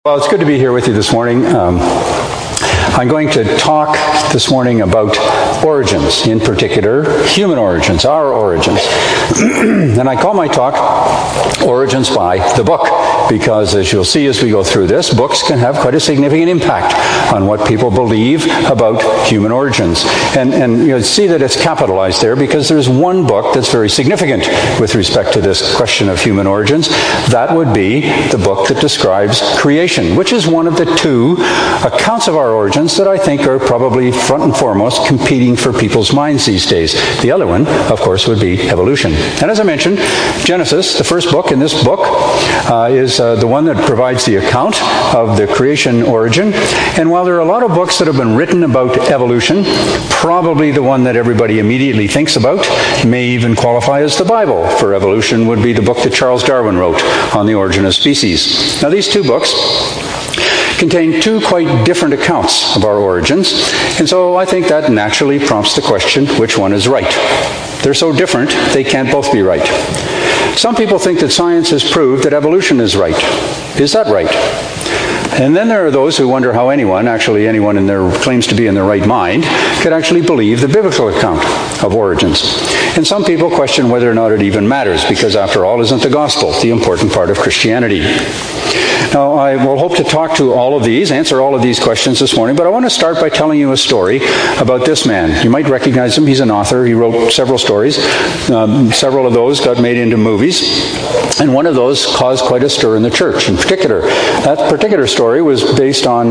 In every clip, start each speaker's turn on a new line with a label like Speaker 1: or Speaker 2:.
Speaker 1: Well, it's good to be here with you this morning. I'm going to talk this morning about origins, in particular, human origins, our origins. And I call my talk Origins by the Book, because as you'll see as we go through this, books can have quite a significant impact on what people believe about human origins. And you'll see that it's capitalized there because there's one book that's very significant with respect to this question of human origins. That would be the book that describes creation, which is one of the two accounts of our origins that I think are probably front and foremost competing for people's minds these days. The other one, of course, would be evolution. And as I mentioned, Genesis, the first book in this book, is the one that provides the account of the creation origin. And while there are a lot of books that have been written about evolution, probably the one that everybody immediately thinks about, may even qualify as the Bible for evolution, would be the book that Charles Darwin wrote on the origin of species. Now, these two books contain two quite different accounts of our origins, and so I think that naturally prompts the question, which one is right? They're so different, they can't both be right. Some people think that science has proved that evolution is right. Is that right? And then there are those who wonder how anyone in their claims to be in their right mind, could actually believe the biblical account of origins. And some people question whether or not it even matters, because after all, isn't the gospel the important part of Christianity? Now, I will hope to talk to answer all of these questions this morning, but I want to start by telling you a story about this man. You might recognize him. He's an author. He wrote several stories. Several of those got made into movies, and one of those caused quite a stir in the church. In particular, that particular story was based on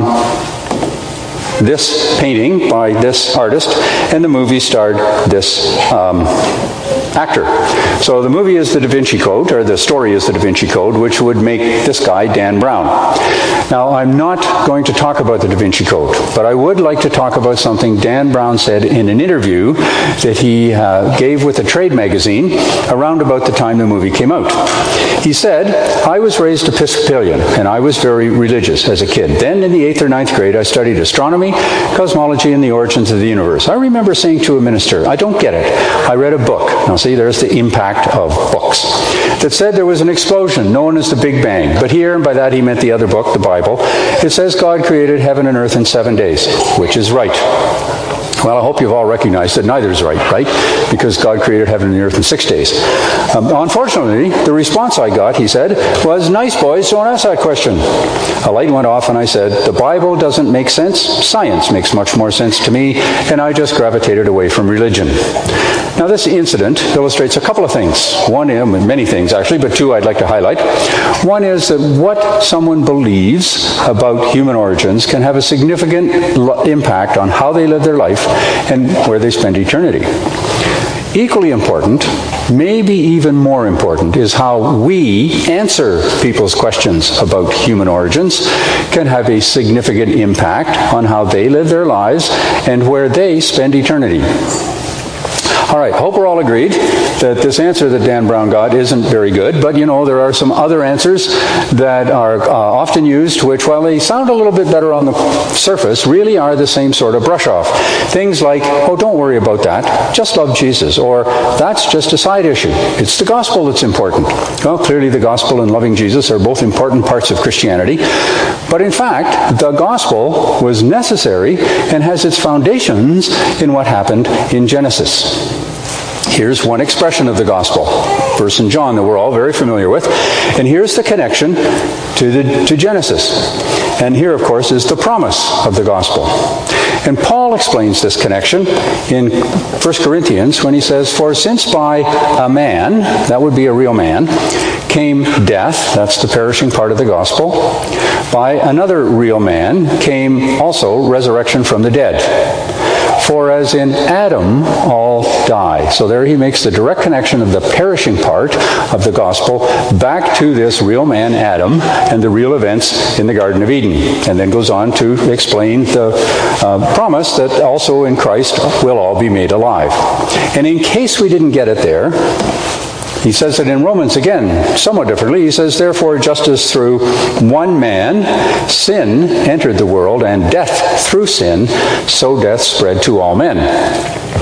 Speaker 1: this painting by this artist, and the movie starred this actor. So the movie is the Da Vinci Code, or the story is the Da Vinci Code, which would make this guy Dan Brown. Now, I'm not going to talk about the Da Vinci Code, but I would like to talk about something Dan Brown said in an interview that he gave with a trade magazine around about the time the movie came out. He said, "I was raised Episcopalian, and I was very religious as a kid. Then in the 8th or 9th grade, I studied astronomy, cosmology, and the origins of the universe. I remember saying to a minister, 'I don't get it.' I read a book." Now see, there's the impact of books. That said there was an explosion known as the Big Bang. But here, and by that he meant the other book, the Bible, it says God created heaven and earth in 7 days, which is right. Well, I hope you've all recognized that neither is right? Because God created heaven and the earth in 6 days. Unfortunately, the response I got, he said, was, "Nice boys, don't ask that question." A light went off and I said, "The Bible doesn't make sense. Science makes much more sense to me," and I just gravitated away from religion. Now, this incident illustrates a couple of things. One, many things actually, but two I'd like to highlight. One is that what someone believes about human origins can have a significant impact on how they live their life and where they spend eternity. Equally important, maybe even more important, is how we answer people's questions about human origins can have a significant impact on how they live their lives and where they spend eternity. All right, hope we're all agreed that this answer that Dan Brown got isn't very good, but there are some other answers that are often used, which, while they sound a little bit better on the surface, really are the same sort of brush-off. Things like, "Oh, don't worry about that, just love Jesus," or "That's just a side issue. It's the gospel that's important." Well, clearly the gospel and loving Jesus are both important parts of Christianity, but in fact, the gospel was necessary and has its foundations in what happened in Genesis. Here's one expression of the gospel, verse in John that we're all very familiar with. And here's the connection to Genesis. And here, of course, is the promise of the gospel. And Paul explains this connection in 1 Corinthians when he says, "For since by a man," that would be a real man, "came death," that's the perishing part of the gospel, "by another real man came also resurrection from the dead. For as in Adam all die." So there he makes the direct connection of the perishing part of the gospel back to this real man, Adam, and the real events in the Garden of Eden. And then goes on to explain the promise that also in Christ will all be made alive. And in case we didn't get it there, he says it in Romans again, somewhat differently. He says, "Therefore, just as through one man sin entered the world, and death through sin, so death spread to all men."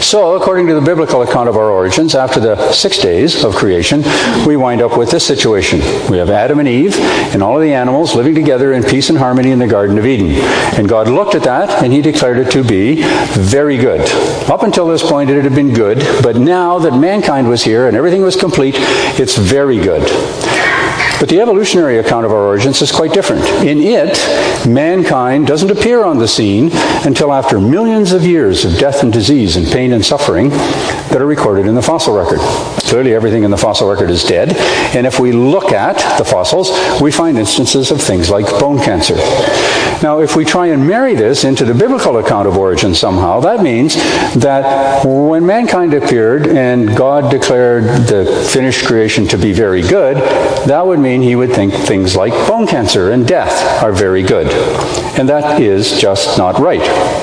Speaker 1: So, according to the biblical account of our origins, after the 6 days of creation, we wind up with this situation. We have Adam and Eve and all of the animals living together in peace and harmony in the Garden of Eden. And God looked at that and he declared it to be very good. Up until this point it had been good, but now that mankind was here and everything was complete, it's very good. But the evolutionary account of our origins is quite different. In it, mankind doesn't appear on the scene until after millions of years of death and disease and pain and suffering that are recorded in the fossil record. Clearly everything in the fossil record is dead, and if we look at the fossils, we find instances of things like bone cancer. Now, if we try and marry this into the biblical account of origin somehow, that means that when mankind appeared and God declared the finished creation to be very good, that would mean he would think things like bone cancer and death are very good. And that is just not right.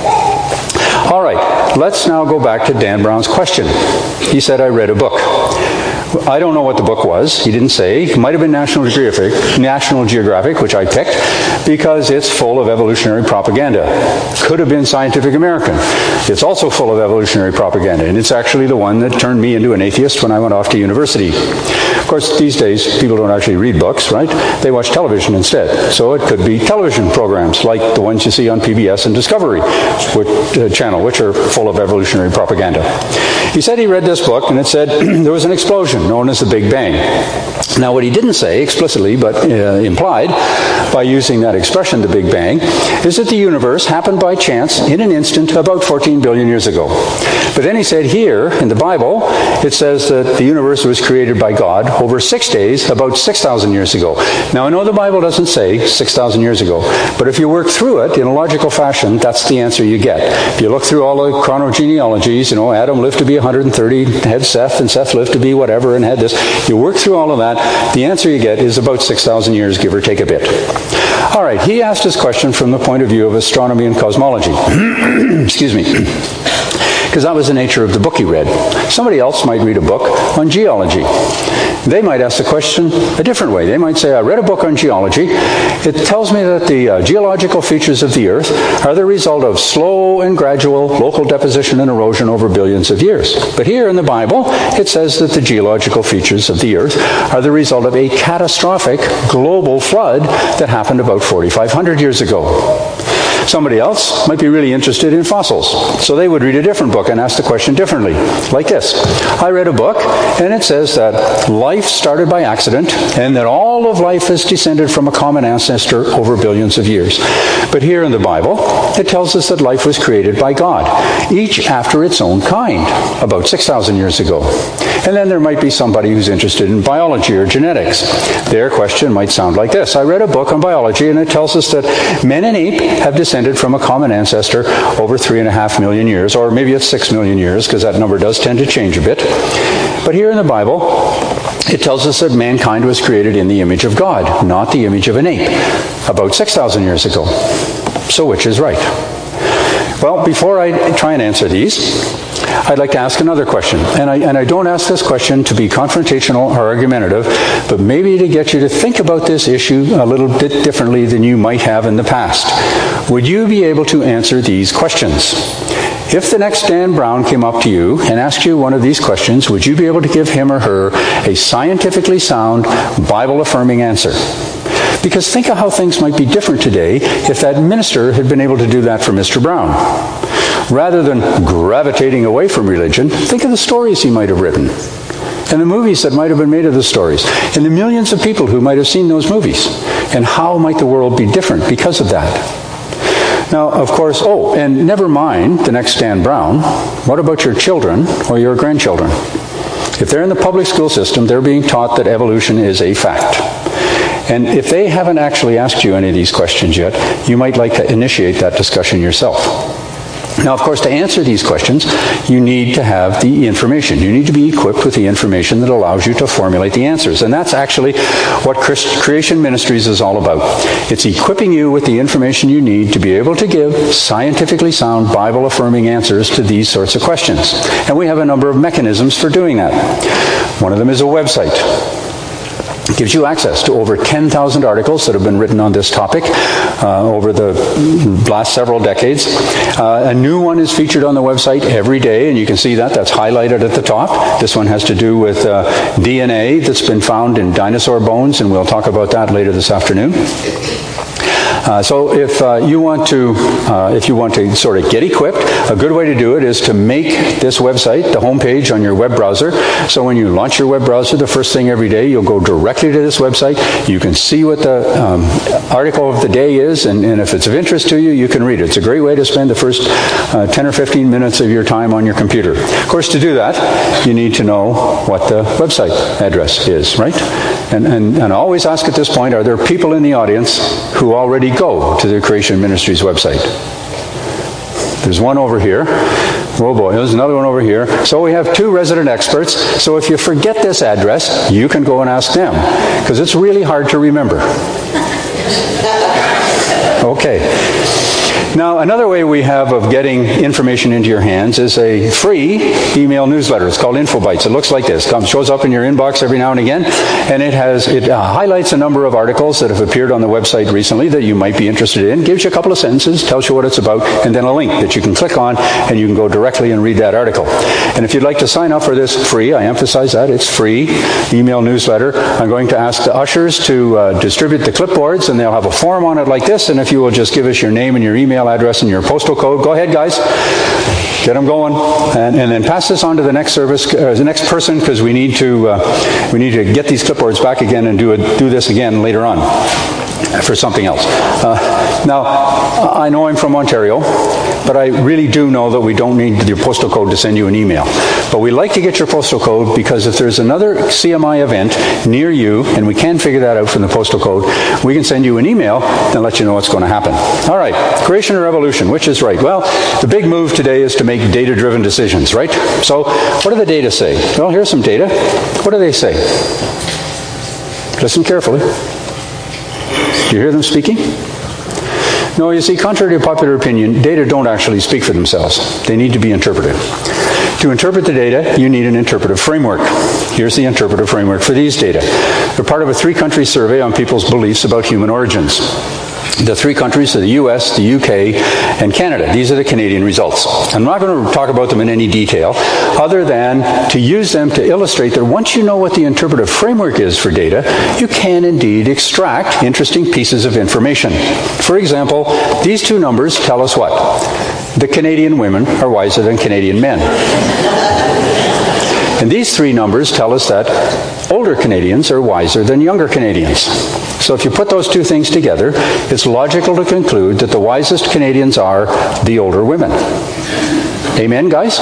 Speaker 1: All right, let's now go back to Dan Brown's question. He said, I read a book. I don't know what the book was. He didn't say. It might have been National Geographic, which I picked, because it's full of evolutionary propaganda. Could have been Scientific American. It's also full of evolutionary propaganda, and it's actually the one that turned me into an atheist when I went off to university. Of course, these days, people don't actually read books, right? They watch television instead. So it could be television programs like the ones you see on PBS and Discovery Channel, which are full of evolutionary propaganda. He said he read this book, and it said there was an explosion known as the Big Bang. Now, what he didn't say explicitly, but implied by using that expression, the Big Bang, is that the universe happened by chance in an instant about 14 billion years ago. But then he said here in the Bible, it says that the universe was created by God over 6 days about 6,000 years ago. Now, I know the Bible doesn't say 6,000 years ago, but if you work through it in a logical fashion, that's the answer you get. If you look through all the chronogenealogies, Adam lived to be 130, had Seth, and Seth lived to be whatever, and had this. You work through all of that, the answer you get is about 6,000 years, give or take a bit. All right, he asked his question from the point of view of astronomy and cosmology. Excuse me. Because that was the nature of the book he read. Somebody else might read a book on geology. They might ask the question a different way. They might say, I read a book on geology. It tells me that the geological features of the Earth are the result of slow and gradual local deposition and erosion over billions of years. But here in the Bible, it says that the geological features of the Earth are the result of a catastrophic global flood that happened about 4,500 years ago. Somebody else might be really interested in fossils. So they would read a different book and ask the question differently. Like this. I read a book, and it says that life started by accident, and that all of life has descended from a common ancestor over billions of years. But here in the Bible, it tells us that life was created by God, each after its own kind, about 6,000 years ago. And then there might be somebody who's interested in biology or genetics. Their question might sound like this. I read a book on biology, and it tells us that men and ape have descended from a common ancestor over 3.5 million years, or maybe it's 6 million years, because that number does tend to change a bit. But here in the Bible, it tells us that mankind was created in the image of God, not the image of an ape, about 6,000 years ago. So which is right? Well, before I try and answer these, I'd like to ask another question. And I don't ask this question to be confrontational or argumentative, but maybe to get you to think about this issue a little bit differently than you might have in the past. Would you be able to answer these questions? If the next Dan Brown came up to you and asked you one of these questions, would you be able to give him or her a scientifically sound, Bible-affirming answer? Because think of how things might be different today if that minister had been able to do that for Mr. Brown. Rather than gravitating away from religion, think of the stories he might have written, and the movies that might have been made of the stories, and the millions of people who might have seen those movies, and how might the world be different because of that. Now, of course, and never mind the next Dan Brown, what about your children or your grandchildren? If they're in the public school system, they're being taught that evolution is a fact. And if they haven't actually asked you any of these questions yet, you might like to initiate that discussion yourself. Now, of course, to answer these questions, you need to have the information. You need to be equipped with the information that allows you to formulate the answers. And that's actually what Creation Ministries is all about. It's equipping you with the information you need to be able to give scientifically sound, Bible-affirming answers to these sorts of questions. And we have a number of mechanisms for doing that. One of them is a website. gives you access to over 10,000 articles that have been written on this topic over the last several decades. A new one is featured on the website every day, and you can see that. That's highlighted at the top. This one has to do with DNA that's been found in dinosaur bones, and we'll talk about that later this afternoon. So if you want to sort of get equipped, a good way to do it is to make this website the home page on your web browser. So when you launch your web browser, the first thing every day, you'll go directly to this website. You can see what the article of the day is, and if it's of interest to you, you can read it. It's a great way to spend the first 10 or 15 minutes of your time on your computer. Of course, to do that, you need to know what the website address is, right? And I always ask at this point, are there people in the audience who already go to the Creation Ministries website? There's one over here. Oh boy, there's another one over here. So we have two resident experts. So if you forget this address, you can go and ask them, because it's really hard to remember. Okay. Now, another way we have of getting information into your hands is a free email newsletter. It's called InfoBytes. It looks like this. Shows up in your inbox every now and again, and it highlights a number of articles that have appeared on the website recently that you might be interested in, gives you a couple of sentences, tells you what it's about, and then a link that you can click on, and you can go directly and read that article. And if you'd like to sign up for this free, I emphasize that, it's free email newsletter, I'm going to ask the ushers to distribute the clipboards, and they'll have a form on it like this, and if you will just give us your name and your email address and your postal code. Go ahead, guys. Get them going, and then pass this on to the next the next person, because we need to get these clipboards back again and do this again later on for something else. Now, I know I'm from Ontario, but I really do know that we don't need your postal code to send you an email. But we like to get your postal code, because if there's another CMI event near you, and we can figure that out from the postal code, we can send you an email and let you know what's going to happen. All right, creation or evolution, which is right? Well, the big move today is to make data-driven decisions, right? So what do the data say? Well, here's some data. What do they say? Listen carefully. Do you hear them speaking? No, you see, contrary to popular opinion, data don't actually speak for themselves. They need to be interpreted. To interpret the data, you need an interpretive framework. Here's the interpretive framework for these data. They're part of a 3-country survey on people's beliefs about human origins. The 3 countries are the US, the UK, and Canada. These are the Canadian results. I'm not going to talk about them in any detail, other than to use them to illustrate that once you know what the interpretive framework is for data, you can indeed extract interesting pieces of information. For example, these 2 numbers tell us what? The Canadian women are wiser than Canadian men. And these 3 numbers tell us that older Canadians are wiser than younger Canadians. So if you put those 2 things together, it's logical to conclude that the wisest Canadians are the older women. Amen, guys?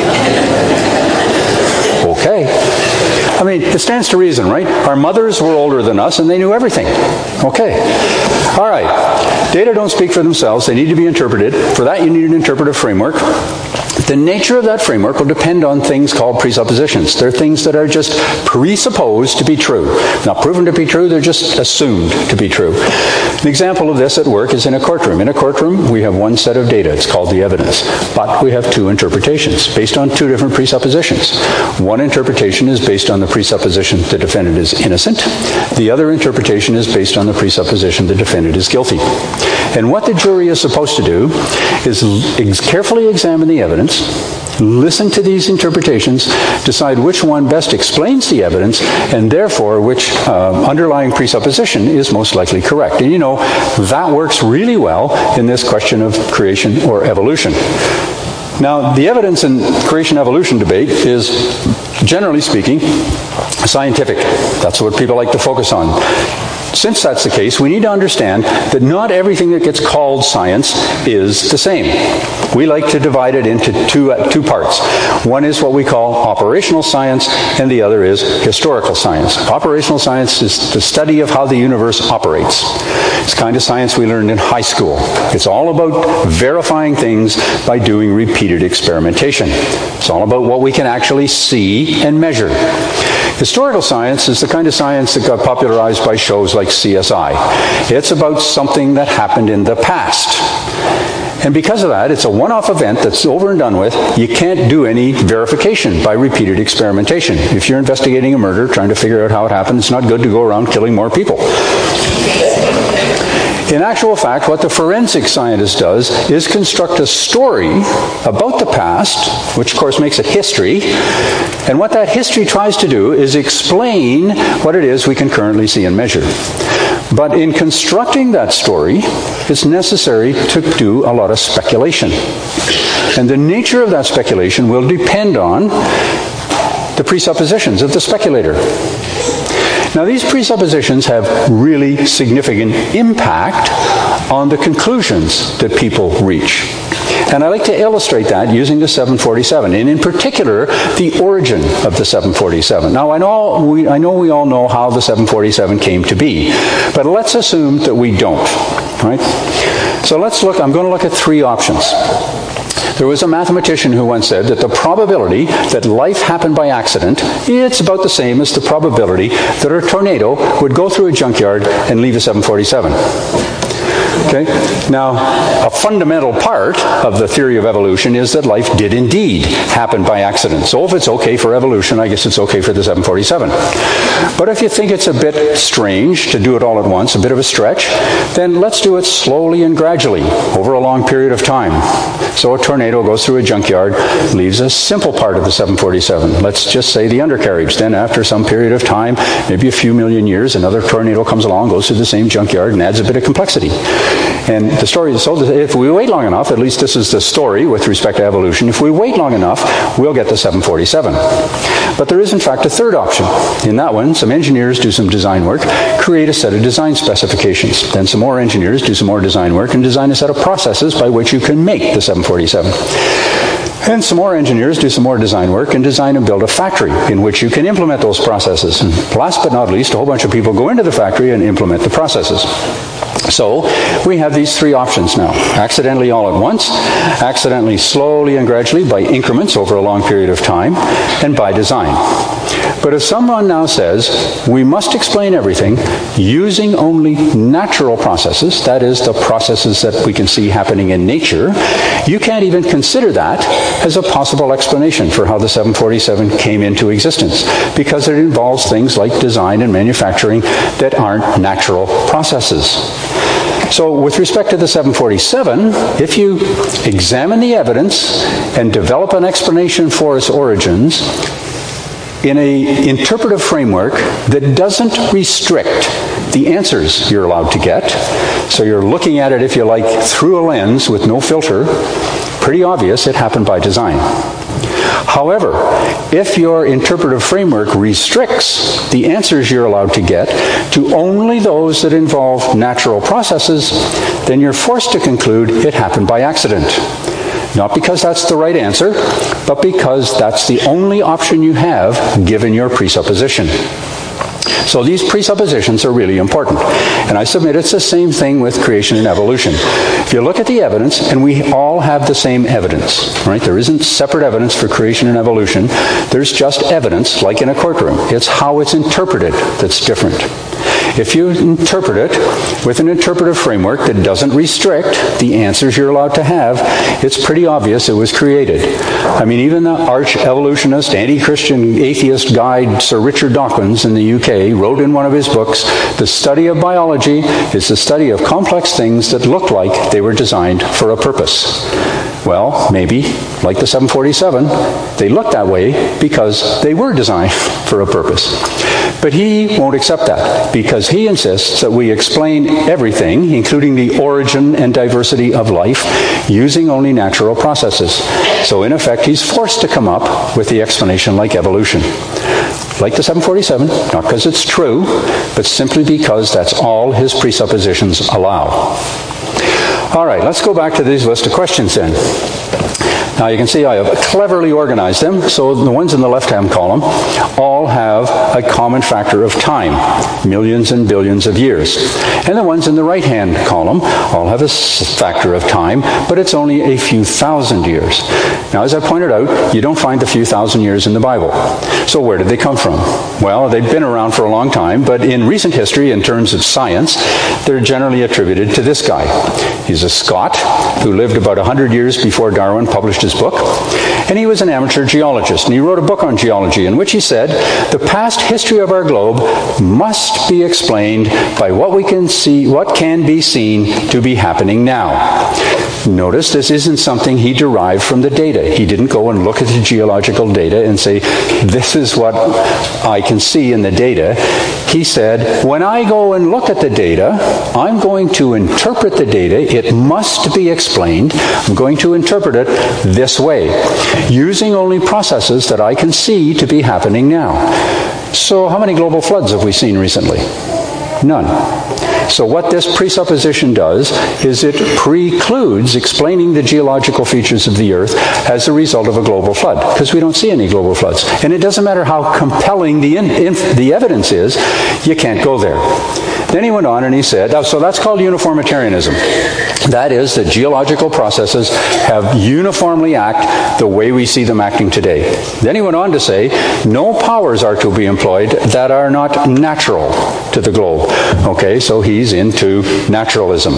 Speaker 1: Okay. I mean, it stands to reason, right? Our mothers were older than us, and they knew everything. Okay. All right. Data don't speak for themselves. They need to be interpreted. For that, you need an interpretive framework. The nature of that framework will depend on things called presuppositions. They're things that are just presupposed to be true. Not proven to be true, they're just assumed to be true. An example of this at work is in a courtroom. In a courtroom, we have one set of data. It's called the evidence. But we have 2 interpretations based on 2 different presuppositions. One interpretation is based on the presupposition the defendant is innocent. The other interpretation is based on the presupposition the defendant is guilty. And what the jury is supposed to do is carefully examine the evidence, listen to these interpretations, decide which one best explains the evidence, and therefore which underlying presupposition is most likely correct. And you know, that works really well in this question of creation or evolution. Now, the evidence in creation-evolution debate is, generally speaking, scientific. That's what people like to focus on. Since that's the case, we need to understand that not everything that gets called science is the same. We like to divide it into two parts. One is what we call operational science, and the other is historical science. Operational science is the study of how the universe operates. It's the kind of science we learned in high school. It's all about verifying things by doing repeated experimentation. It's all about what we can actually see and measure. Historical science is the kind of science that got popularized by shows like CSI. It's about something that happened in the past. And because of that, it's a one-off event that's over and done with. You can't do any verification by repeated experimentation. If you're investigating a murder, trying to figure out how it happened, it's not good to go around killing more people. In actual fact, what the forensic scientist does is construct a story about the past, which of course makes it history, and what that history tries to do is explain what it is we can currently see and measure. But in constructing that story, it's necessary to do a lot of speculation. And the nature of that speculation will depend on the presuppositions of the speculator. Now, these presuppositions have really significant impact on the conclusions that people reach. And I like to illustrate that using the 747, and in particular, the origin of the 747. Now, I know we all know how the 747 came to be, but let's assume that we don't, right? So I'm going to look at three options. There was a mathematician who once said that the probability that life happened by accident, it's about the same as the probability that a tornado would go through a junkyard and leave a 747. Okay? Now, a fundamental part of the theory of evolution is that life did indeed happen by accident. So if it's okay for evolution, I guess it's okay for the 747. But if you think it's a bit strange to do it all at once, a bit of a stretch, then let's do it slowly and gradually over a long period of time. So a tornado goes through a junkyard, leaves a simple part of the 747. Let's just say the undercarriage. Then after some period of time, maybe a few million years, another tornado comes along, goes through the same junkyard, and adds a bit of complexity. And the story is told that if we wait long enough, at least this is the story with respect to evolution, if we wait long enough, we'll get the 747. But there is in fact a third option. In that one, some engineers do some design work, create a set of design specifications. Then some more engineers do some more design work and design a set of processes by which you can make the 747. And some more engineers do some more design work and design and build a factory in which you can implement those processes. And last but not least, a whole bunch of people go into the factory and implement the processes. So we have these three options now. Accidentally all at once, accidentally slowly and gradually by increments over a long period of time, and by design. But if someone now says, we must explain everything using only natural processes, that is, the processes that we can see happening in nature, you can't even consider that as a possible explanation for how the 747 came into existence, because it involves things like design and manufacturing that aren't natural processes. So with respect to the 747, if you examine the evidence and develop an explanation for its origins in an interpretive framework that doesn't restrict the answers you're allowed to get, so you're looking at it, if you like, through a lens with no filter, pretty obvious it happened by design. However, if your interpretive framework restricts the answers you're allowed to get to only those that involve natural processes, then you're forced to conclude it happened by accident. Not because that's the right answer, but because that's the only option you have given your presupposition. So these presuppositions are really important. And I submit it's the same thing with creation and evolution. If you look at the evidence, and we all have the same evidence, right? There isn't separate evidence for creation and evolution. There's just evidence, like in a courtroom. It's how it's interpreted that's different. If you interpret it with an interpretive framework that doesn't restrict the answers you're allowed to have, it's pretty obvious it was created. I mean, even the arch evolutionist, anti-Christian atheist guide Sir Richard Dawkins in the UK wrote in one of his books, the study of biology is the study of complex things that look like they were designed for a purpose. Well, maybe, like the 747, they look that way because they were designed for a purpose. But he won't accept that, because he insists that we explain everything, including the origin and diversity of life, using only natural processes. So in effect, he's forced to come up with the explanation like evolution. Like the 747, not because it's true, but simply because that's all his presuppositions allow. All right, let's go back to these list of questions then. Now you can see I have cleverly organized them, so the ones in the left-hand column all have a common factor of time, millions and billions of years. And the ones in the right-hand column all have a factor of time, but it's only a few thousand years. Now, as I pointed out, you don't find the few thousand years in the Bible. So where did they come from? Well, they've been around for a long time, but in recent history, in terms of science, they're generally attributed to this guy. He's a Scot who lived about 100 years before Darwin published his book, and he was an amateur geologist, and he wrote a book on geology in which he said, the past history of our globe must be explained by what we can see, what can be seen to be happening now. Notice this isn't something he derived from the data. He didn't go and look at the geological data and say, this is what I can see in the data. He said, when I go and look at the data, I'm going to interpret the data. It must be explained. I'm going to interpret it this way, using only processes that I can see to be happening now. So how many global floods have we seen recently? None. So what this presupposition does is it precludes explaining the geological features of the Earth as a result of a global flood, because we don't see any global floods. And it doesn't matter how compelling the evidence is, you can't go there. Then he went on and he said, so that's called uniformitarianism. That is, that geological processes have uniformly act the way we see them acting today. Then he went on to say, no powers are to be employed that are not natural to the globe. Okay, so he's into naturalism.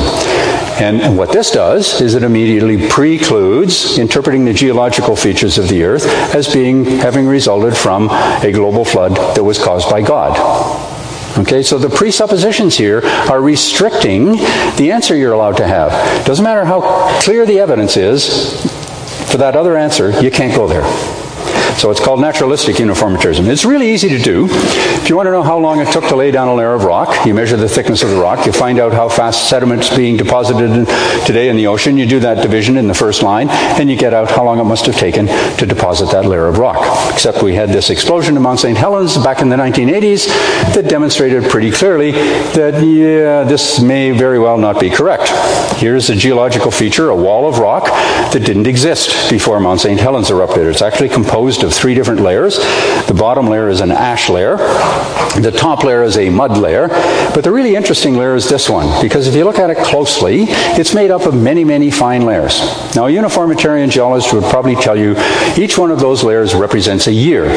Speaker 1: And what this does is it immediately precludes interpreting the geological features of the Earth as having resulted from a global flood that was caused by God. Okay, so the presuppositions here are restricting the answer you're allowed to have. Doesn't matter how clear the evidence is, for that other answer, you can't go there. So it's called naturalistic uniformitarianism. It's really easy to do. If you want to know how long it took to lay down a layer of rock, you measure the thickness of the rock, you find out how fast sediment's being deposited today in the ocean, you do that division in the first line, and you get out how long it must have taken to deposit that layer of rock. Except we had this explosion in Mount St. Helens back in the 1980s that demonstrated pretty clearly that, yeah, this may very well not be correct. Here's a geological feature, a wall of rock that didn't exist before Mount St. Helens erupted. It's actually composed of 3 different layers. The bottom layer is an ash layer. The top layer is a mud layer. But the really interesting layer is this one, because if you look at it closely, it's made up of many, many fine layers. Now, a uniformitarian geologist would probably tell you each one of those layers represents a year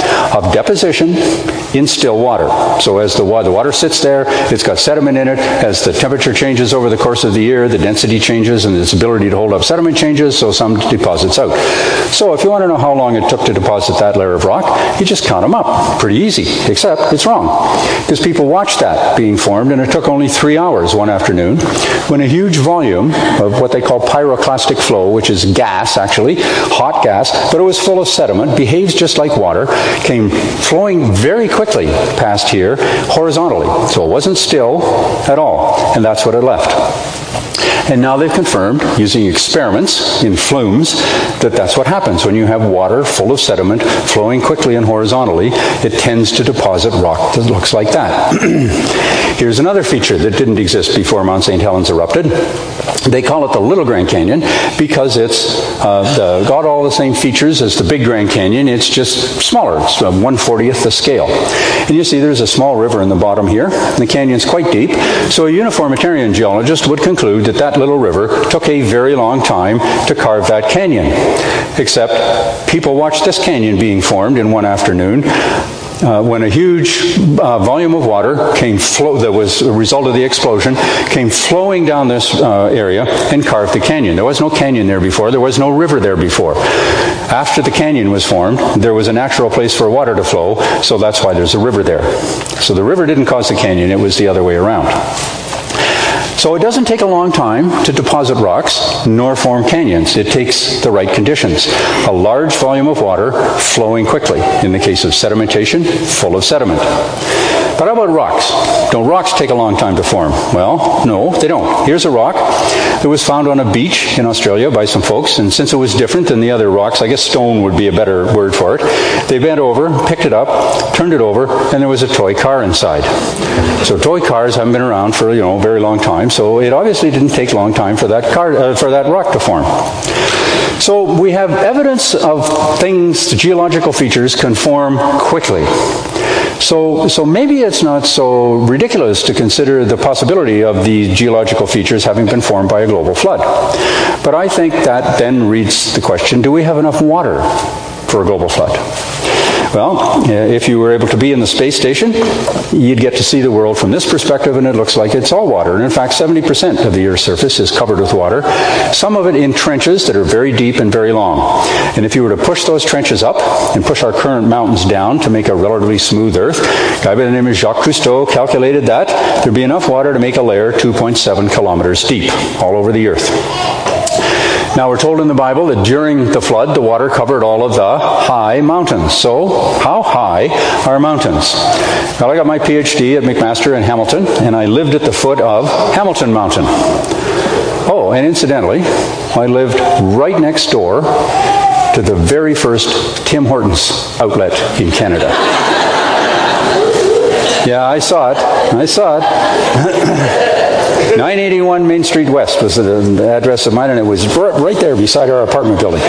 Speaker 1: of deposition in still water. So as the water sits there, it's got sediment in it. As the temperature changes over the course of the year, the density changes and its ability to hold up sediment changes, so some deposits out. So if you want to know how long it took to deposit that layer of rock, you just count them up. Pretty easy, except it's wrong. Because people watched that being formed, and it took only 3 hours one afternoon when a huge volume of what they call pyroclastic flow, which is gas actually, hot gas, but it was full of sediment, behaves just like water, came flowing very quickly past here horizontally. So it wasn't still at all, and that's what it left. And now they've confirmed, using experiments in flumes, that that's what happens. When you have water full of sediment flowing quickly and horizontally, it tends to deposit rock that looks like that. Here's another feature that didn't exist before Mount St. Helens erupted. They call it the Little Grand Canyon because it's got all the same features as the Big Grand Canyon. It's just smaller. It's 1/40th the scale. And you see there's a small river in the bottom here. The canyon's quite deep. So a uniformitarian geologist would conclude that that little river took a very long time to carve that canyon. Except people watched this canyon being formed in one afternoon. When a huge volume of water that was a result of the explosion, came flowing down this area and carved the canyon. There was no canyon there before. There was no river there before. After the canyon was formed, there was a natural place for water to flow, so that's why there's a river there. So the river didn't cause the canyon, it was the other way around. So it doesn't take a long time to deposit rocks, nor form canyons. It takes the right conditions. A large volume of water flowing quickly. In the case of sedimentation, full of sediment. But how about rocks? Don't rocks take a long time to form? Well, no, they don't. Here's a rock that was found on a beach in Australia by some folks, and since it was different than the other rocks, I guess stone would be a better word for it, they bent over, picked it up, turned it over, and there was a toy car inside. So toy cars haven't been around for, a very long time, so it obviously didn't take a long time for that rock to form. So we have evidence of things, geological features, conform quickly. So maybe it's not so ridiculous to consider the possibility of the geological features having been formed by a global flood. But I think that then reads the question, do we have enough water for a global flood? Well, if you were able to be in the space station, you'd get to see the world from this perspective, and it looks like it's all water. And in fact, 70% of the Earth's surface is covered with water, some of it in trenches that are very deep and very long. And if you were to push those trenches up and push our current mountains down to make a relatively smooth Earth, a guy by the name of Jacques Cousteau calculated that there'd be enough water to make a layer 2.7 kilometers deep all over the Earth. Now, we're told in the Bible that during the flood, the water covered all of the high mountains. So, how high are mountains? Well, I got my PhD at McMaster in Hamilton, and I lived at the foot of Hamilton Mountain. Oh, and incidentally, I lived right next door to the very first Tim Hortons outlet in Canada. Yeah, I saw it. 981 Main Street West was the address of mine, and it was right there beside our apartment building.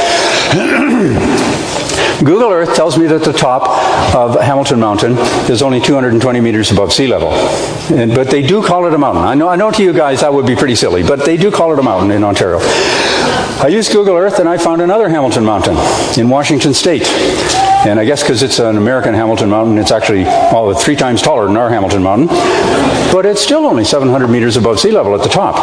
Speaker 1: Google Earth tells me that the top of Hamilton Mountain is only 220 meters above sea level. But they do call it a mountain. I know to you guys that would be pretty silly, but they do call it a mountain in Ontario. I used Google Earth and I found another Hamilton Mountain in Washington State. And I guess because it's an American Hamilton Mountain, it's actually 3 times taller than our Hamilton Mountain. But it's still only 700 meters above sea level at the top.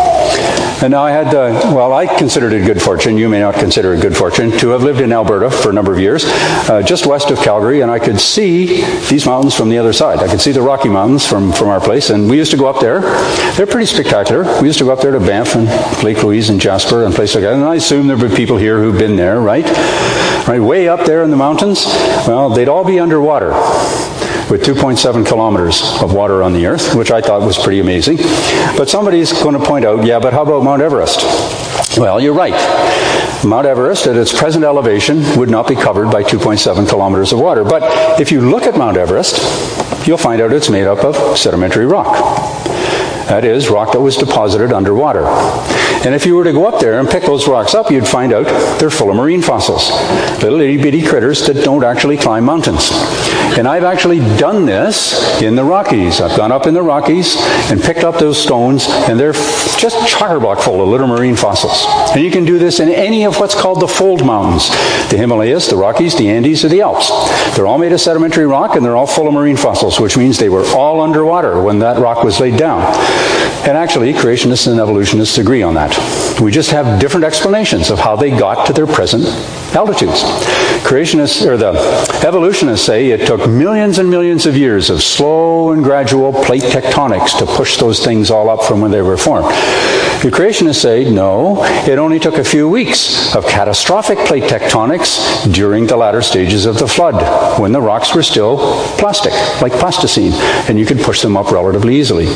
Speaker 1: And now I had, I considered it good fortune, you may not consider it good fortune, to have lived in Alberta for a number of years, just west of Calgary, and I could see these mountains from the other side. I could see the Rocky Mountains from our place, and we used to go up there. They're pretty spectacular. We used to go up there to Banff and Lake Louise and Jasper and places like that, and I assume there would be people here who've been there, right? Right, way up there in the mountains, well, they'd all be underwater, with 2.7 kilometers of water on the Earth, which I thought was pretty amazing. But somebody's going to point out, yeah, but how about Mount Everest? Well, you're right. Mount Everest, at its present elevation, would not be covered by 2.7 kilometers of water. But if you look at Mount Everest, you'll find out it's made up of sedimentary rock. That is, rock that was deposited underwater. And if you were to go up there and pick those rocks up, you'd find out they're full of marine fossils. Little itty-bitty critters that don't actually climb mountains. And I've actually done this in the Rockies. I've gone up in the Rockies and picked up those stones, and they're just chock-a-block full of little marine fossils. And you can do this in any of what's called the fold mountains. The Himalayas, the Rockies, the Andes, or the Alps. They're all made of sedimentary rock, and they're all full of marine fossils, which means they were all underwater when that rock was laid down. And actually, creationists and evolutionists agree on that. We just have different explanations of how they got to their present altitudes. Creationists, or the evolutionists, say it took millions and millions of years of slow and gradual plate tectonics to push those things all up from when they were formed. The creationists say, no, it only took a few weeks of catastrophic plate tectonics during the latter stages of the flood, when the rocks were still plastic, like plasticine, and you could push them up relatively easily.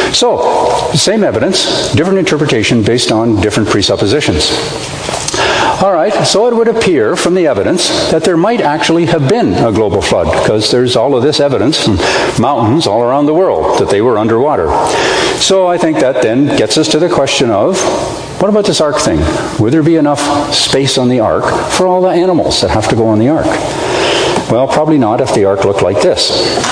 Speaker 1: So, same evidence, different interpretation based on different presuppositions. All right, so it would appear from the evidence that there might actually have been a global flood, because there's all of this evidence from mountains all around the world that they were underwater. So I think that then gets us to the question of, what about this ark thing? Would there be enough space on the ark for all the animals that have to go on the ark? Well, probably not if the ark looked like this,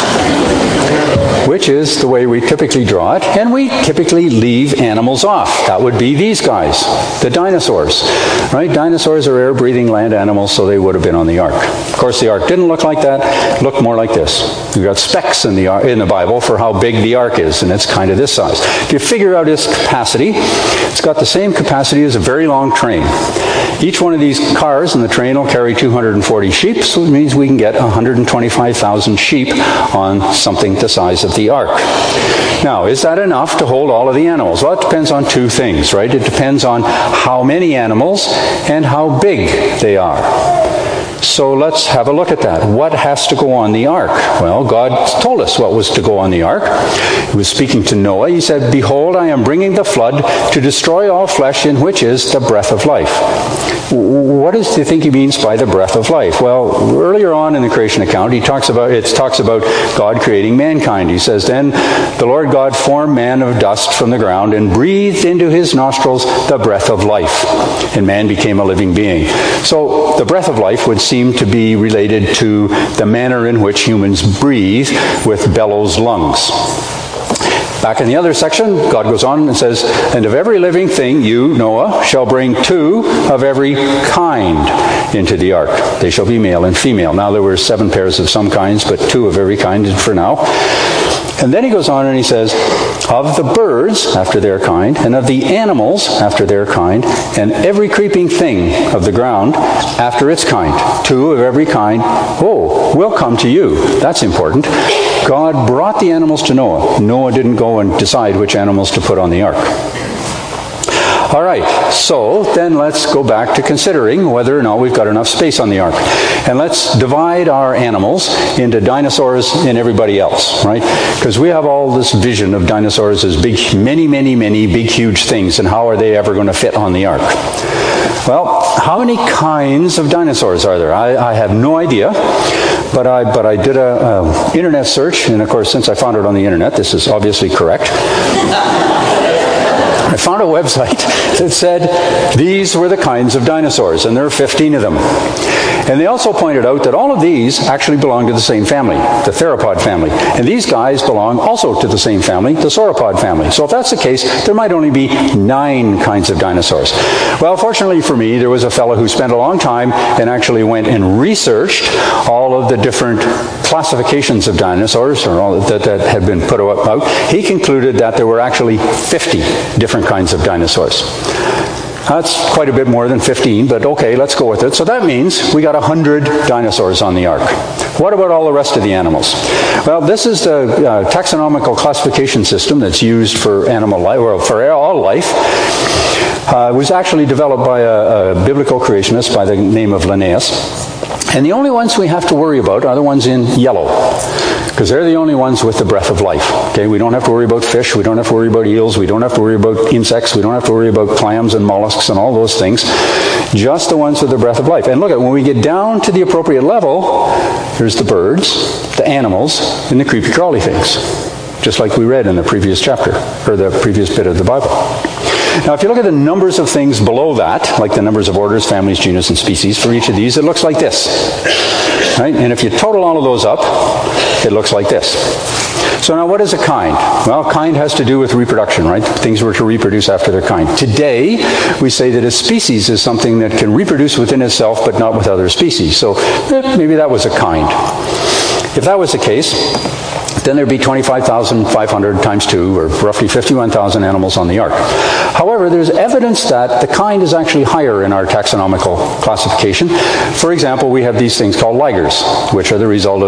Speaker 1: which is the way we typically draw it, and we typically leave animals off. That would be these guys, the dinosaurs, right? Dinosaurs are air-breathing land animals, so they would have been on the ark. Of course, the ark didn't look like that. It looked more like this. We've got specs in the Bible for how big the ark is, and it's kind of this size. If you figure out its capacity, it's got the same capacity as a very long train. Each one of these cars in the train will carry 240 sheep, so it means we can get 125,000 sheep on something the size of the ark. Now, is that enough to hold all of the animals? Well, it depends on two things, right? It depends on how many animals and how big they are. So let's have a look at that. What has to go on the ark? Well, God told us what was to go on the ark. He was speaking to Noah. He said, "Behold, I am bringing the flood to destroy all flesh in which is the breath of life." what do you think he means by the breath of life? Well, earlier on in the creation account, it talks about God creating mankind. He says, then the Lord God formed man of dust from the ground and breathed into his nostrils the breath of life, and man became a living being. So the breath of life would seem to be related to the manner in which humans breathe with bellows lungs. Back in the other section, God goes on and says, and of every living thing you, Noah, shall bring 2 of every kind into the ark. They shall be male and female. Now there were 7 pairs of some kinds, but 2 of every kind for now. And then he goes on and he says, of the birds after their kind, and of the animals after their kind, and every creeping thing of the ground after its kind. 2 of every kind, will come to you. That's important. God brought the animals to Noah. Noah didn't go and decide which animals to put on the ark. All right, so then let's go back to considering whether or not we've got enough space on the ark. And let's divide our animals into dinosaurs and everybody else, right? Because we have all this vision of dinosaurs as big, many big, huge things, and how are they ever going to fit on the ark? Well, how many kinds of dinosaurs are there? I have no idea, but I did a internet search, and of course, since I found it on the internet, this is obviously correct. I found a website that said these were the kinds of dinosaurs, and there are 15 of them. And they also pointed out that all of these actually belong to the same family, the theropod family. And these guys belong also to the same family, the sauropod family. So if that's the case, there might only be 9 kinds of dinosaurs. Well, fortunately for me, there was a fellow who spent a long time and actually went and researched all of the different classifications of dinosaurs or all that had been put out. He concluded that there were actually 50 different kinds of dinosaurs. That's quite a bit more than 15, but okay, let's go with it. So that means we got 100 dinosaurs on the ark. What about all the rest of the animals? Well, this is the taxonomical classification system that's used for animal life, or for all life. It was actually developed by a biblical creationist by the name of Linnaeus. And the only ones we have to worry about are the ones in yellow, because they're the only ones with the breath of life. Okay, we don't have to worry about fish, we don't have to worry about eels, we don't have to worry about insects, we don't have to worry about clams and mollusks and all those things. Just the ones with the breath of life. And look at, when we get down to the appropriate level, there's the birds, the animals, and the creepy crawly things. Just like we read in the previous chapter, or the previous bit of the Bible. Now, if you look at the numbers of things below that, like the numbers of orders, families, genus, and species for each of these, it looks like this. Right? And if you total all of those up, it looks like this. So now, what is a kind? Well, kind has to do with reproduction, right? Things were to reproduce after their kind. Today, we say that a species is something that can reproduce within itself, but not with other species. So maybe that was a kind. If that was the case, then there'd be 25,500 times 2, or roughly 51,000 animals on the ark. However, there's evidence that the kind is actually higher in our taxonomical classification. For example, we have these things called ligers, which are the result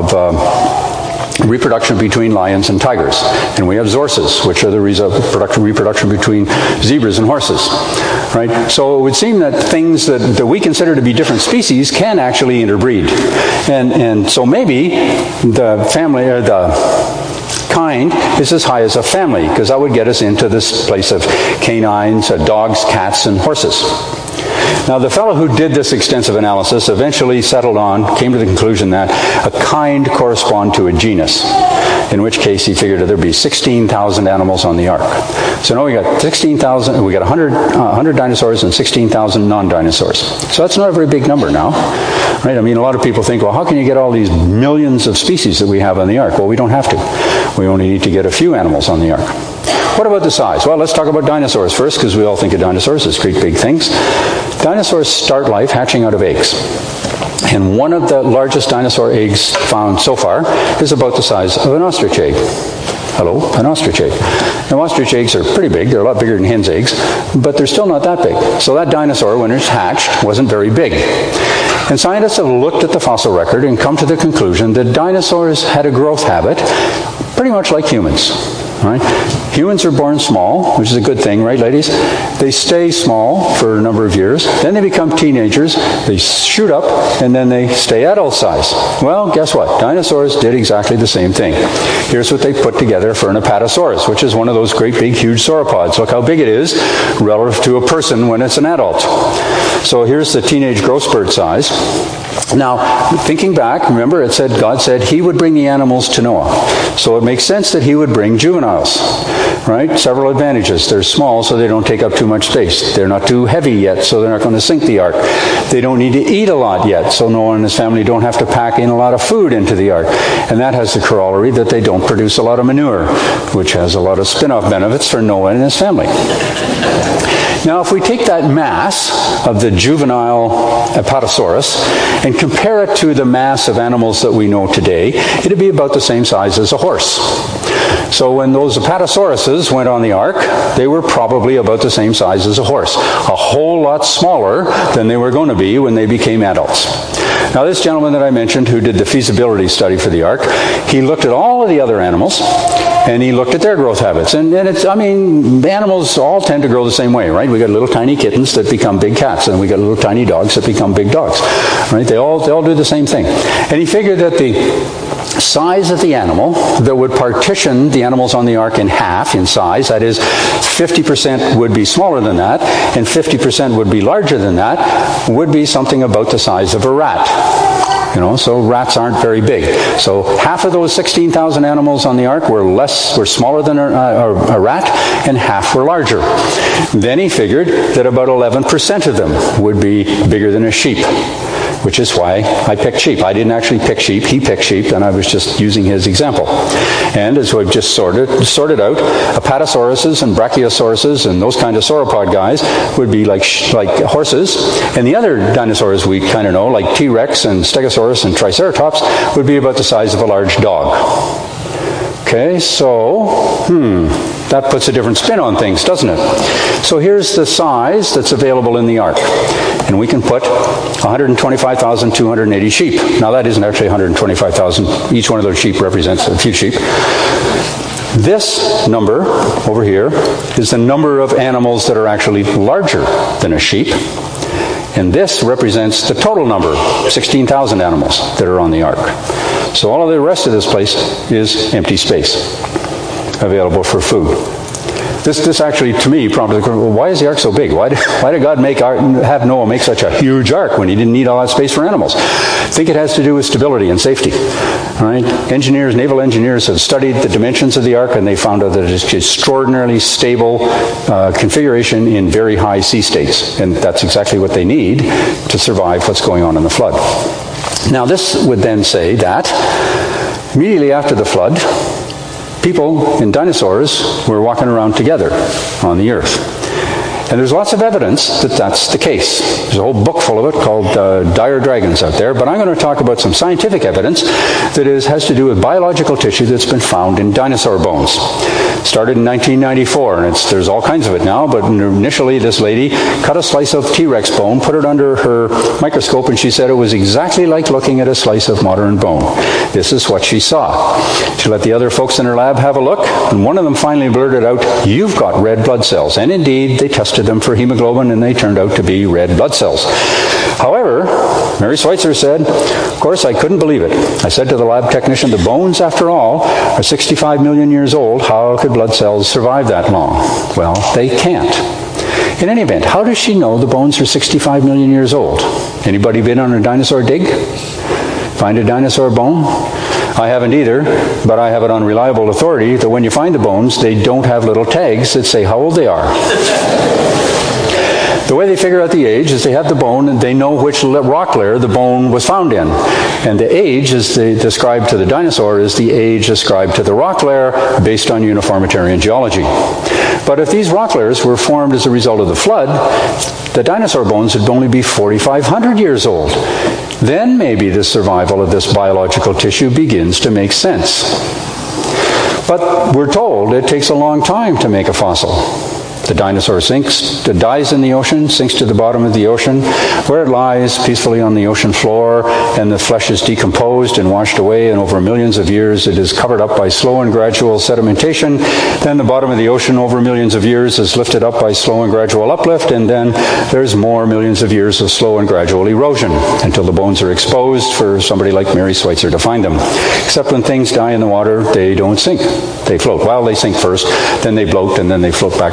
Speaker 1: of reproduction between lions and tigers. And we have zorses, which are the result of reproduction between zebras and horses. Right? So it would seem that things that we consider to be different species can actually interbreed. And so maybe the family, or the kind, is as high as a family, because that would get us into this place of canines, dogs, cats, and horses. Now, the fellow who did this extensive analysis eventually came to the conclusion that a kind corresponded to a genus, in which case he figured that there'd be 16,000 animals on the ark. So now we got 16,000, we got 100 dinosaurs and 16,000 non-dinosaurs. So that's not a very big number now, right? I mean, a lot of people think, well, how can you get all these millions of species that we have on the ark? Well, we don't have to. We only need to get a few animals on the ark. What about the size? Well, let's talk about dinosaurs first, because we all think of dinosaurs as great big things. Dinosaurs start life hatching out of eggs. And one of the largest dinosaur eggs found so far is about the size of an ostrich egg. Hello, an ostrich egg. Now, ostrich eggs are pretty big. They're a lot bigger than hen's eggs, but they're still not that big. So that dinosaur, when it's hatched, wasn't very big. And scientists have looked at the fossil record and come to the conclusion that dinosaurs had a growth habit pretty much like humans. Right? Humans are born small, which is a good thing, right, ladies? They stay small for a number of years. Then they become teenagers. They shoot up, and then they stay adult size. Well, guess what? Dinosaurs did exactly the same thing. Here's what they put together for an Apatosaurus, which is one of those great big huge sauropods. Look how big it is relative to a person when it's an adult. So here's the teenage growth spurt size. Now, thinking back, remember it said, God said he would bring the animals to Noah. So it makes sense that he would bring juveniles, right? Several advantages. They're small, so they don't take up too much space. They're not too heavy yet, so they're not going to sink the ark. They don't need to eat a lot yet, so Noah and his family don't have to pack in a lot of food into the ark. And that has the corollary that they don't produce a lot of manure, which has a lot of spin-off benefits for Noah and his family. Now, if we take that mass of the juvenile Apatosaurus and compare it to the mass of animals that we know today, it'd be about the same size as a horse. So when those Apatosauruses went on the ark, they were probably about the same size as a horse. A whole lot smaller than they were going to be when they became adults. Now, this gentleman that I mentioned who did the feasibility study for the ark, he looked at all of the other animals, and he looked at their growth habits. And it's, I mean, the animals all tend to grow the same way, right? We got little tiny kittens that become big cats, and we got little tiny dogs that become big dogs, right? They all do the same thing. And he figured that the size of the animal that would partition the animals on the ark in half in size, that is 50% would be smaller than that and 50% would be larger than that, would be something about the size of a rat. You know, so rats aren't very big. So half of those 16,000 animals on the ark were smaller than a rat, and half were larger. Then he figured that about 11% of them would be bigger than a sheep, which is why I picked sheep. I didn't actually pick sheep. He picked sheep, and I was just using his example. And as we've just sorted out, Apatosauruses and Brachiosauruses and those kind of sauropod guys would be like horses, and the other dinosaurs we kind of know, like T-Rex and Stegosaurus and Triceratops, would be about the size of a large dog. Okay, so, that puts a different spin on things, doesn't it? So here's the size that's available in the ark. And we can put 125,280 sheep. Now that isn't actually 125,000. Each one of those sheep represents a few sheep. This number over here is the number of animals that are actually larger than a sheep. And this represents the total number, 16,000 animals that are on the ark. So all of the rest of this place is empty space available for food. This actually, to me, prompted the question, well, why is the ark so big? Why did God have Noah make such a huge ark when he didn't need all that space for animals? I think it has to do with stability and safety. Right? Naval engineers have studied the dimensions of the ark, and they found out that it's extraordinarily stable configuration in very high sea states. And that's exactly what they need to survive what's going on in the flood. Now, this would then say that immediately after the flood, people and dinosaurs were walking around together on the earth. And there's lots of evidence that that's the case. There's a whole book full of it called Dire Dragons out there, but I'm going to talk about some scientific evidence that has to do with biological tissue that's been found in dinosaur bones. Started in 1994, and there's all kinds of it now, but initially this lady cut a slice of T-Rex bone, put it under her microscope, and she said it was exactly like looking at a slice of modern bone. This is what she saw. She let the other folks in her lab have a look, and one of them finally blurted out, "You've got red blood cells." And indeed, they tested them for hemoglobin, and they turned out to be red blood cells. However, Mary Schweitzer said, of course, I couldn't believe it. I said to the lab technician, the bones, after all, are 65 million years old. How could blood cells survive that long? Well, they can't. In any event, how does she know the bones are 65 million years old? Anybody been on a dinosaur dig? Find a dinosaur bone? I haven't either, but I have it on reliable authority that when you find the bones, they don't have little tags that say how old they are. The way they figure out the age is they have the bone and they know which rock layer the bone was found in. And the age is described to the dinosaur is the age ascribed to the rock layer based on uniformitarian geology. But if these rock layers were formed as a result of the flood, the dinosaur bones would only be 4,500 years old. Then maybe the survival of this biological tissue begins to make sense. But we're told it takes a long time to make a fossil. The dinosaur dies in the ocean, sinks to the bottom of the ocean, where it lies peacefully on the ocean floor, and the flesh is decomposed and washed away, and over millions of years it is covered up by slow and gradual sedimentation. Then the bottom of the ocean over millions of years is lifted up by slow and gradual uplift, and then there's more millions of years of slow and gradual erosion until the bones are exposed for somebody like Mary Schweitzer to find them. Except when things die in the water, they don't sink. They float. Well, they sink first, then they bloat, and then they float back up again very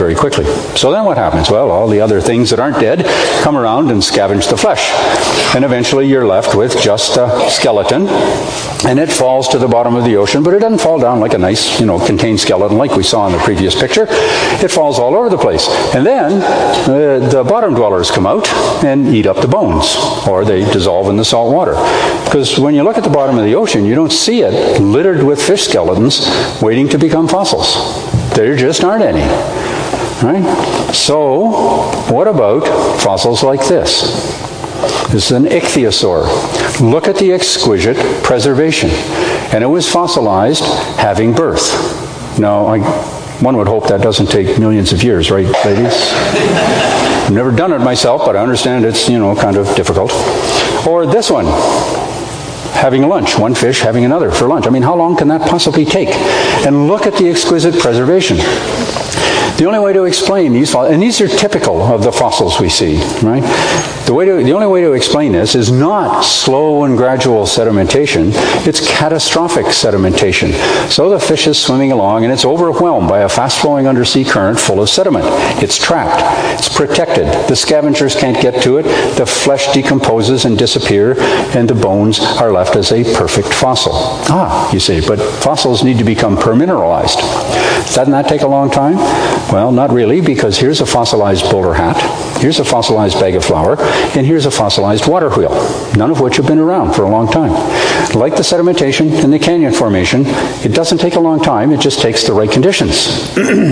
Speaker 1: very quickly. So then what happens? Well, all the other things that aren't dead come around and scavenge the flesh. And eventually you're left with just a skeleton, and it falls to the bottom of the ocean, but it doesn't fall down like a nice, contained skeleton like we saw in the previous picture. It falls all over the place. And then the bottom dwellers come out and eat up the bones, or they dissolve in the salt water. Because when you look at the bottom of the ocean, you don't see it littered with fish skeletons waiting to become fossils. There just aren't any. Right? So, what about fossils like this? This is an ichthyosaur. Look at the exquisite preservation. And it was fossilized having birth. Now, one would hope that doesn't take millions of years, right, ladies? I've never done it myself, but I understand it's, kind of difficult. Or this one, having lunch, one fish having another for lunch. I mean, how long can that possibly take? And look at the exquisite preservation. The only way to explain these fossils, and these are typical of the fossils we see, right? The only way to explain this is not slow and gradual sedimentation, it's catastrophic sedimentation. So the fish is swimming along and it's overwhelmed by a fast-flowing undersea current full of sediment. It's trapped, it's protected, the scavengers can't get to it, the flesh decomposes and disappears, and the bones are left as a perfect fossil. You say, but fossils need to become permineralized. Doesn't that take a long time? Well, not really, because here's a fossilized bowler hat, here's a fossilized bag of flour, and here's a fossilized water wheel, none of which have been around for a long time. Like the sedimentation and the canyon formation, it doesn't take a long time, it just takes the right conditions.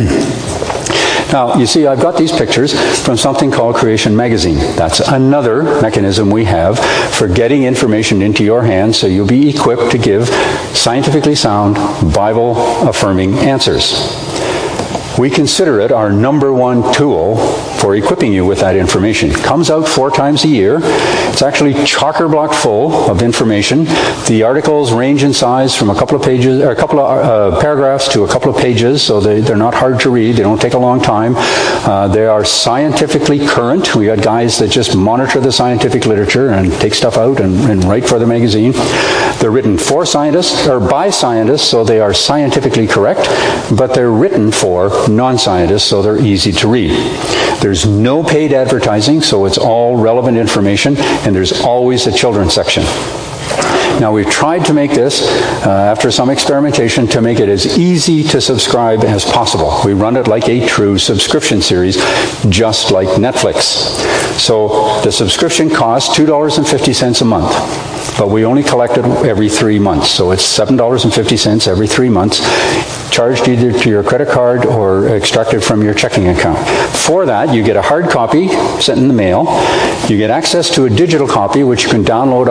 Speaker 1: Now, you see, I've got these pictures from something called Creation Magazine. That's another mechanism we have for getting information into your hands so you'll be equipped to give scientifically sound, Bible-affirming answers. We consider it our number one tool for equipping you with that information. It comes out 4 times a year. It's actually chocker-block full of information. The articles range in size from a couple of pages, or a couple of paragraphs to a couple of pages, so they're not hard to read. They don't take a long time. They are scientifically current. We got guys that just monitor the scientific literature and take stuff out and write for the magazine. They're written for scientists, or by scientists, so they are scientifically correct, but they're written for non-scientists, so they're easy to read. There's no paid advertising, so it's all relevant information, and there's always a children's section. Now, we've tried to make this, after some experimentation, to make it as easy to subscribe as possible. We run it like a true subscription series, just like Netflix. So the subscription costs $2.50 a month, but we only collect it every 3 months. So it's $7.50 every 3 months, charged either to your credit card or extracted from your checking account. For that, you get a hard copy sent in the mail. You get access to a digital copy, which you can download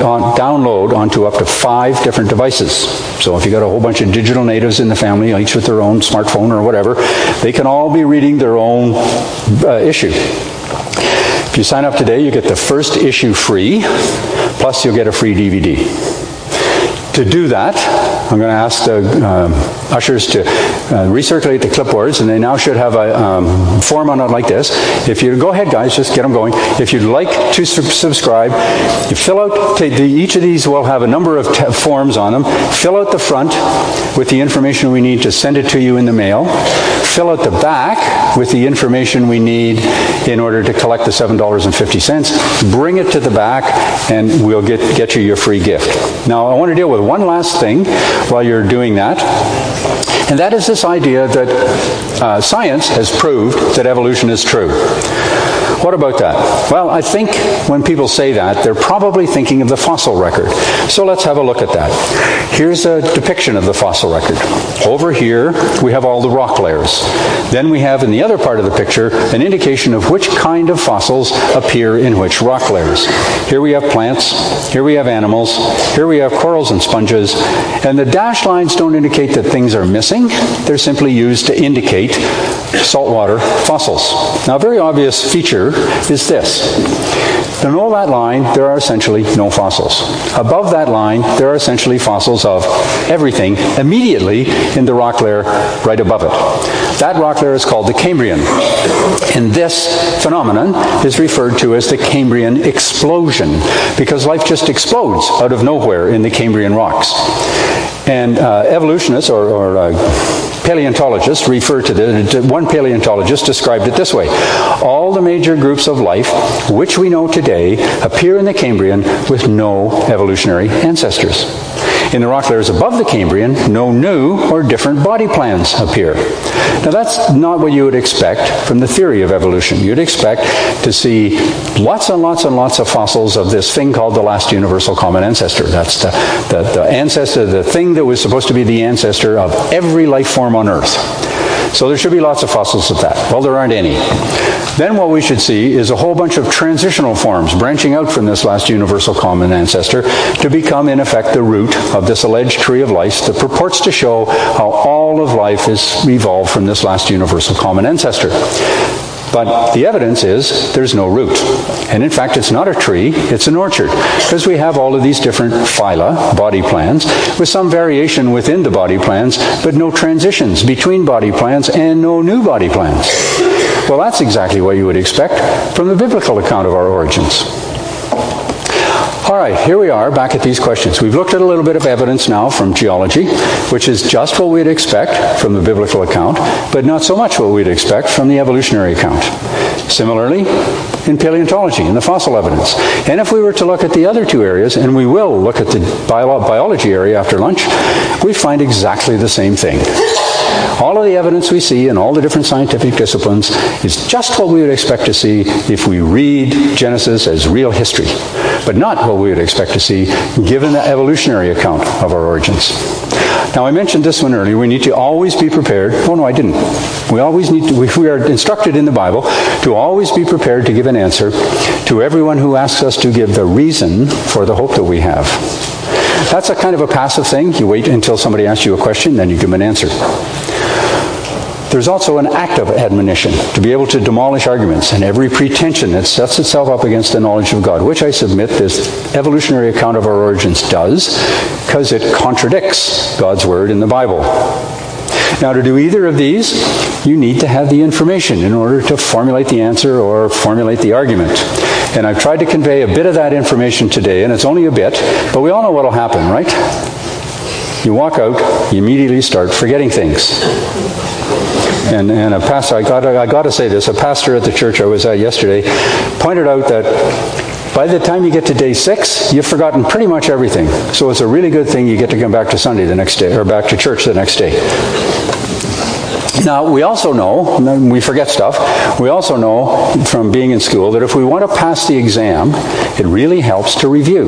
Speaker 1: onto up to 5 different devices. So if you got a whole bunch of digital natives in the family, each with their own smartphone or whatever, they can all be reading their own issue. If you sign up today, you get the first issue free, plus you'll get a free DVD. To do that, I'm going to ask the ushers to recirculate the clipboards, and they now should have a form on it like this. If you go ahead, guys, just get them going. If you'd like to subscribe, you fill out. Each of these will have a number of forms on them. Fill out the front with the information we need to send it to you in the mail. Fill out the back with the information we need in order to collect the $7.50. Bring it to the back, and we'll get you your free gift. Now, I want to deal with one last thing while you're doing that, and that is this idea that science has proved that evolution is true. What about that? Well, I think when people say that, they're probably thinking of the fossil record. So let's have a look at that. Here's a depiction of the fossil record. Over here, we have all the rock layers. Then we have, in the other part of the picture, an indication of which kind of fossils appear in which rock layers. Here we have plants, here we have animals, here we have corals and sponges, and the dashed lines don't indicate that things are missing. They're simply used to indicate saltwater fossils. Now, a very obvious feature is this. Below that line, there are essentially no fossils. Above that line, there are essentially fossils of everything immediately in the rock layer right above it. That rock layer is called the Cambrian. And this phenomenon is referred to as the Cambrian explosion, because life just explodes out of nowhere in the Cambrian rocks. And evolutionists or paleontologists refer to this. One paleontologist described it this way: all the major groups of life which we know today appear in the Cambrian with no evolutionary ancestors. In the rock layers above the Cambrian, no new or different body plans appear. Now that's not what you would expect from the theory of evolution. You'd expect to see lots and lots and lots of fossils of this thing called the last universal common ancestor. That's the ancestor, the thing that was supposed to be the ancestor of every life form on Earth. So there should be lots of fossils of that. Well, there aren't any. Then what we should see is a whole bunch of transitional forms branching out from this last universal common ancestor to become, in effect, the root of this alleged tree of life that purports to show how all of life is evolved from this last universal common ancestor. But the evidence is there's no root. And in fact, it's not a tree, it's an orchard. Because we have all of these different phyla, body plans, with some variation within the body plans, but no transitions between body plans and no new body plans. Well, that's exactly what you would expect from the biblical account of our origins. All right, here we are back at these questions. We've looked at a little bit of evidence now from geology, which is just what we'd expect from the biblical account, but not so much what we'd expect from the evolutionary account. Similarly, in paleontology, in the fossil evidence. And if we were to look at the other two areas, and we will look at the biology area after lunch, we find exactly the same thing. All of the evidence we see in all the different scientific disciplines is just what we would expect to see if we read Genesis as real history, but not what we would expect to see given the evolutionary account of our origins. Now, I mentioned this one earlier. We need to always be prepared. Oh, no, I didn't. We always need to, we are instructed in the Bible to always be prepared to give an answer to everyone who asks us to give the reason for the hope that we have. That's a kind of a passive thing. You wait until somebody asks you a question, then you give them an answer. There's also an active admonition to be able to demolish arguments and every pretension that sets itself up against the knowledge of God, which I submit this evolutionary account of our origins does, because it contradicts God's word in the Bible. Now, to do either of these, you need to have the information in order to formulate the answer or formulate the argument. And I've tried to convey a bit of that information today, and it's only a bit, but we all know what will happen, right? You walk out, you immediately start forgetting things. And a pastor, I got to say this, a pastor at the church I was at yesterday pointed out that by the time you get to day 6, you've forgotten pretty much everything. So it's a really good thing you get to come back to Sunday the next day, or back to church the next day. Now, we also know, we forget stuff, we also know from being in school that if we want to pass the exam, it really helps to review.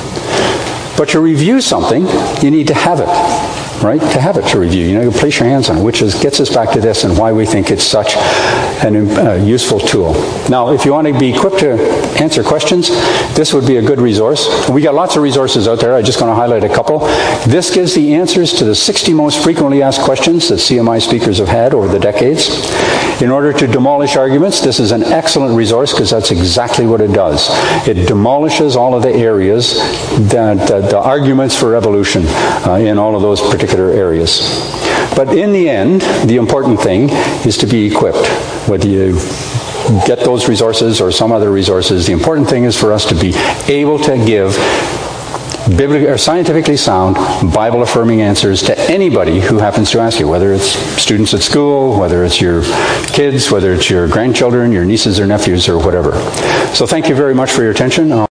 Speaker 1: But to review something, you need to have it, right? To have it to review. You place your hands on it, which gets us back to this and why we think it's such a useful tool. Now, if you want to be equipped to answer questions, this would be a good resource. We got lots of resources out there. I'm just going to highlight a couple. This gives the answers to the 60 most frequently asked questions that CMI speakers have had over the decades. In order to demolish arguments, this is an excellent resource because that's exactly what it does. It demolishes all of the areas, the arguments for evolution in all of those particular areas. But in the end, the important thing is to be equipped. Whether you get those resources or some other resources, the important thing is for us to be able to give biblically or scientifically sound, Bible-affirming answers to anybody who happens to ask you, whether it's students at school, whether it's your kids, whether it's your grandchildren, your nieces or nephews, or whatever. So thank you very much for your attention.